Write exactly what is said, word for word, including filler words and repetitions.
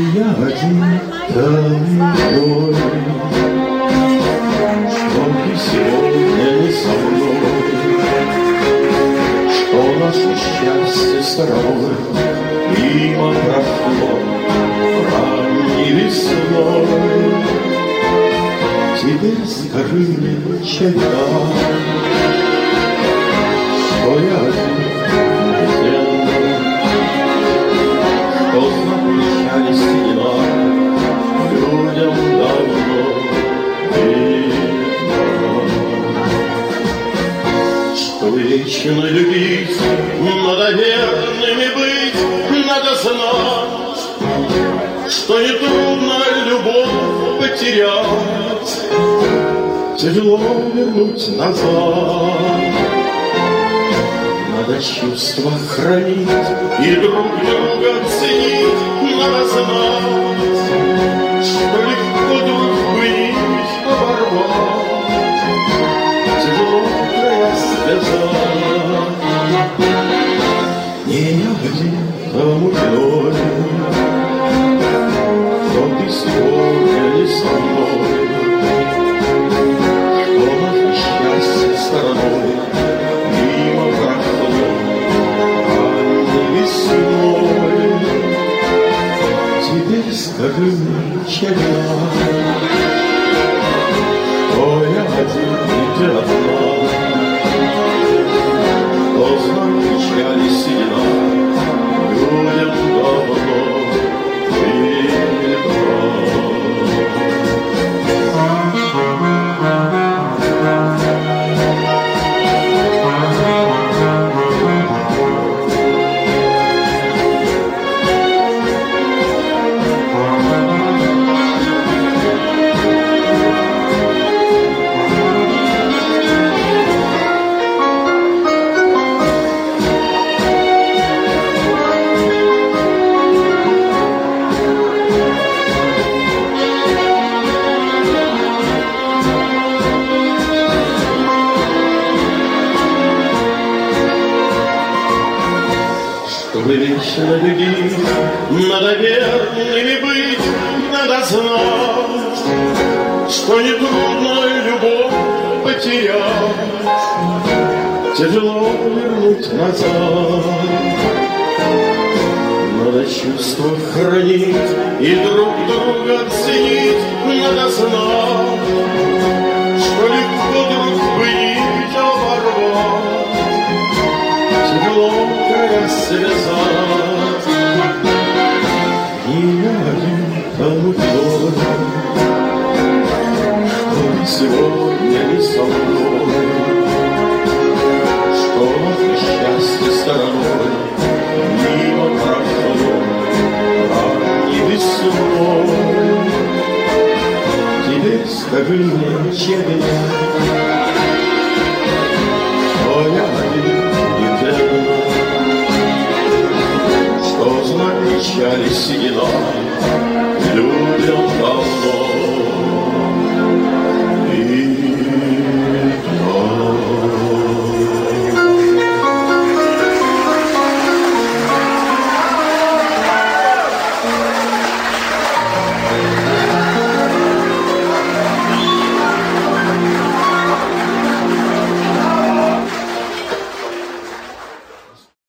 я один такой, что ты сегодня не со мной, что наше счастье стороной мимо прошло ранней весной. Теперь скажи мне, чайка, что я один земной, что знакомились дела людям давно видно, что вечно любить, надо верными быть, надо знать, что нетрудно любовь потерять, тяжело вернуть назад. Надо чувства хранить и друг друга ценить, надо знать, что легко дружбу нить оборвать, тяжело края связать. Не я один тому виной, что ты сегодня не со мной, что наше счастье стороной мимо прошло ранней весной. Теперь скажи мне, чайка, что я один и ты одна, что знак печали седина людям давно видно. Чтобы вечно любить, надо верными быть, надо знать, что нетрудно любовь потерять, тяжело вернуть назад. Надо чувства хранить и друг друга ценить, надо знать, что легко дружбу нить оборвать, тяжело края связать. Не я один тому виной, что ты сегодня не со мной, что наше счастье стороной мимо прошло ранней весной. Теперь скажи мне, чайка, что я один и верно, что знак печали седина